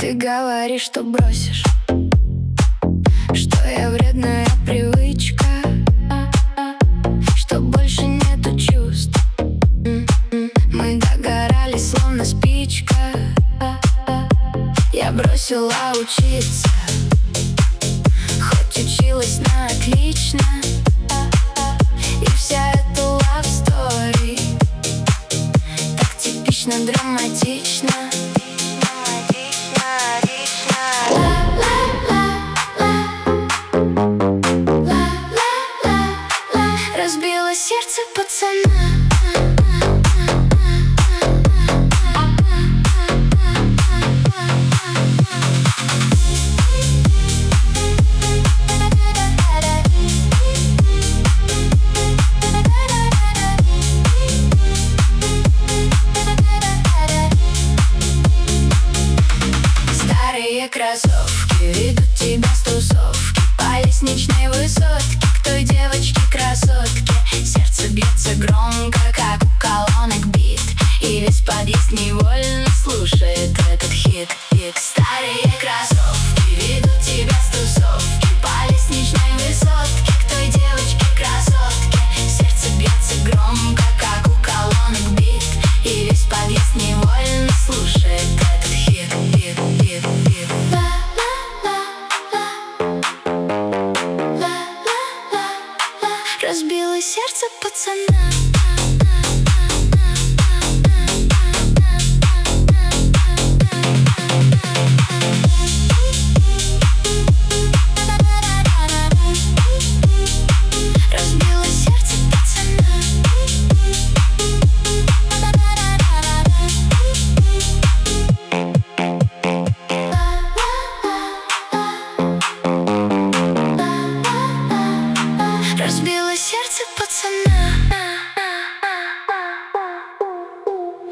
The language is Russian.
Ты говоришь, что бросишь, что я вредная привычка, что больше нету чувств. Мы догорали, словно спичка. Я бросила учиться, хоть училась на отлично. И вся эта love story так типично, драматично. Разбило сердце пацана. Старые кроссовки ведут тебя с тусовки по лестничной высотке к той девочке-красотке. Сердце бьется громко, как у колонок бит, и весь подъезд невольно слушает этот хит. Старые кроссовки ведут тебя с тусовки по лестничной высотке к той девочке-красотке. Сердце бьется громко, как у колонок бит, и весь подъезд невольно слушает этот хит. Разбило сердце пацана. Разбило сердце пацана. Разбило сердце пацана.